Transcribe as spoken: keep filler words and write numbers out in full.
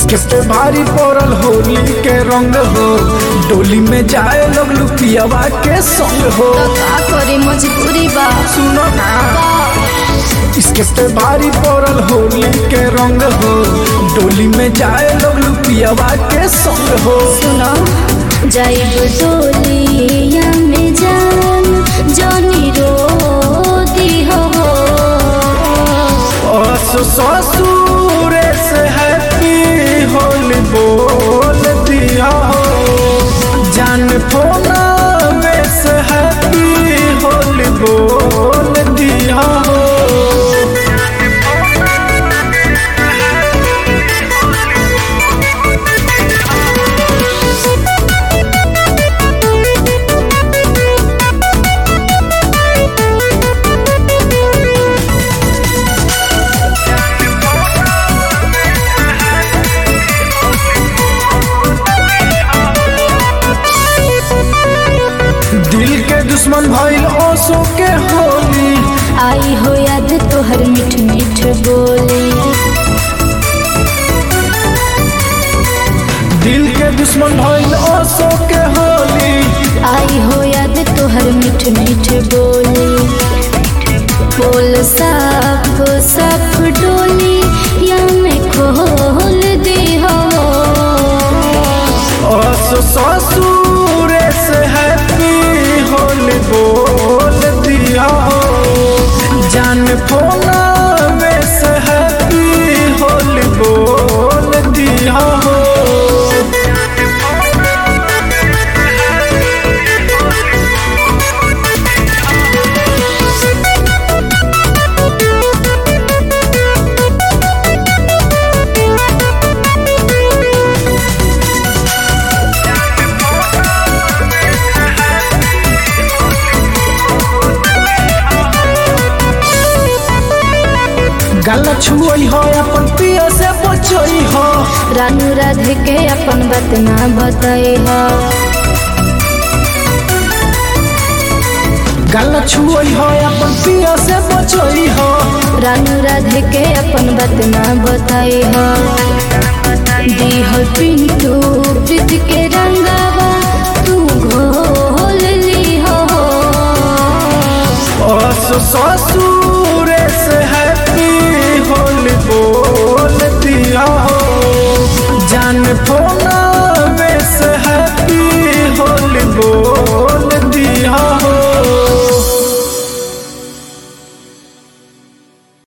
इसके पे भारी पड़ल होली के रंग हो, डोली में जाए लोग लुपियावा के संग हो। तो का करी मजबूरी बा, सुनो ना, इसके पे भारी पड़ल होली के रंग हो, डोली में जाए लोग लुपियावा के संग हो। सुनो जाइब डोलिया में जान जानी रो दी हो। ससुर से हैप्पी होली बोल दिया हो, जान फोना में से हैप्पी होली बोल दिया हो। दिल के दुश्मन भइल ओसो के होली, आई हो याद तोहर मीठ मीठ बोली। दिल के दुश्मन भइल ओसो के होली, आई हो याद तोहर मीठ मीठ बोली। बोल साफ साफ डोली या में खोल दी हो। ससुर से हैप्पी होली बोल दिया हो, जान फोना में से हैप्पी होली बोल दिया हो। गला छुई हो अपन पिया से बचई हो, रानू राधे के अपन बात ना बताई हो। गला छुई हो अपन पिया से बचई हो, रानू राधे के अपन बात ना बताई हो। दी हो पिंटू प्रीत के रंगावा तू घोल ली हो। ससुर